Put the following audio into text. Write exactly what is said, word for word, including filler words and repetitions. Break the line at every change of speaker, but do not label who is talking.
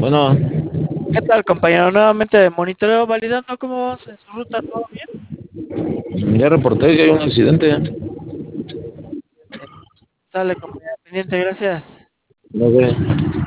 Bueno,
¿Qué tal, compañero? Nuevamente de monitoreo validando cómo vamos en su ruta, ¿todo bien?
ya reporté que hay un accidente.
Eh, Sale, compañero, pendiente, gracias.
No sé.